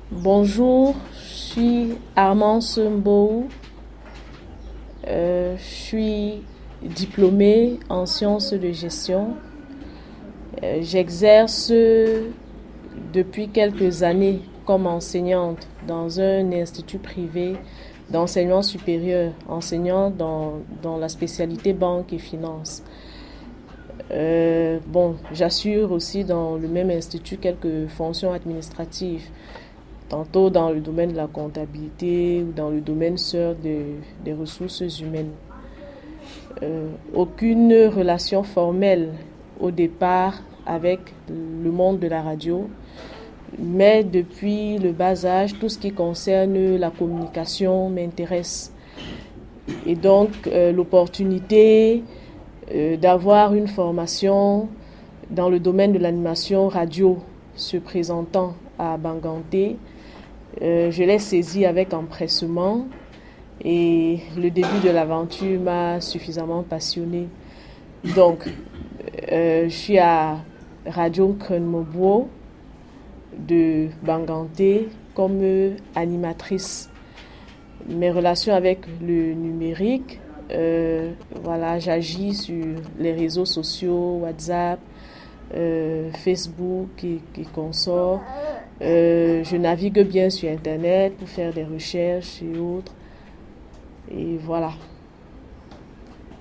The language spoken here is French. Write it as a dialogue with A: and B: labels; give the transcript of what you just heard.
A: Bonjour, je suis Armance Mbou. Je suis diplômée en sciences de gestion. J'exerce depuis quelques années comme enseignante dans un institut privé d'enseignement supérieur, enseignant dans la spécialité banque et finance. J'assure aussi dans le même institut quelques fonctions administratives, tantôt dans le domaine de la comptabilité ou dans le domaine des ressources humaines. Aucune relation formelle au départ avec le monde de la radio, mais depuis le bas âge, tout ce qui concerne la communication m'intéresse. Et donc, l'opportunité d'avoir une formation dans le domaine de l'animation radio se présentant à Banganté, je l'ai saisi avec empressement et le début de l'aventure m'a suffisamment passionné. Donc, je suis à Radio Krenmobo de Banganté comme animatrice. Mes relations avec le numérique, j'agis sur les réseaux sociaux, WhatsApp, Facebook et consorts. Je navigue bien sur Internet pour faire des recherches et autres. Et voilà.